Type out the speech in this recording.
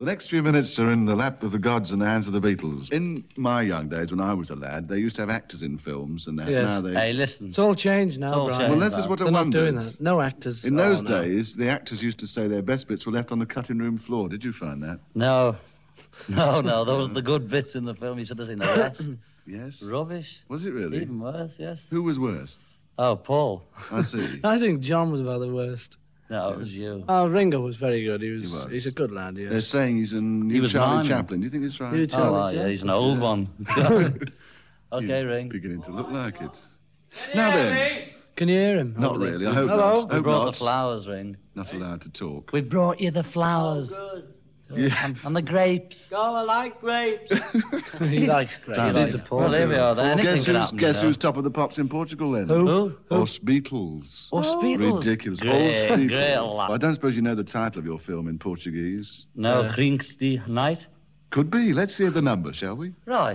The next few minutes are in the lap of the gods and the hands of the Beatles. In my young days, when I was a lad, they used to have actors in films, and now they... Hey, listen. It's all changed now, Brian. Well, this is what I They're not wondered. doing that. No actors. In those days, the actors used to say their best bits were left on the cutting room floor. Did you find that? No. No, those are the good bits in the film. You should have seen the rest. Yes? Rubbish. Was it really? Even worse, yes. Who was worse? Oh, Paul. I see. I think John was about the worst. No, it was you. Oh, Ringo was very good. He was. He's a good lad, yes. They're saying he's a new was Charlie miming. Chaplin. Do you think it's right? New Charlie Yeah, he's an old one. Okay, He's Ring. beginning to look like it. Now then. Can you hear him? Not really. I hope Hello? not. We Hope brought not. the flowers, Ring. Not allowed to talk. We brought you the flowers. Oh, good. Yeah. And the grapes. Oh, I like grapes. He likes grapes. Sounds He's like a it. poor Well, here we are. Then. Anything Guess can who's happen, guess you know. who's top of the pops in Portugal then? Who? Os Beatles. Os Beatles. Ridiculous. Great, Os Beatles. great lad. Well, I don't suppose you know the title of your film in Portuguese. No, Kring's the Night. Could be. Let's hear the number, shall we? Right.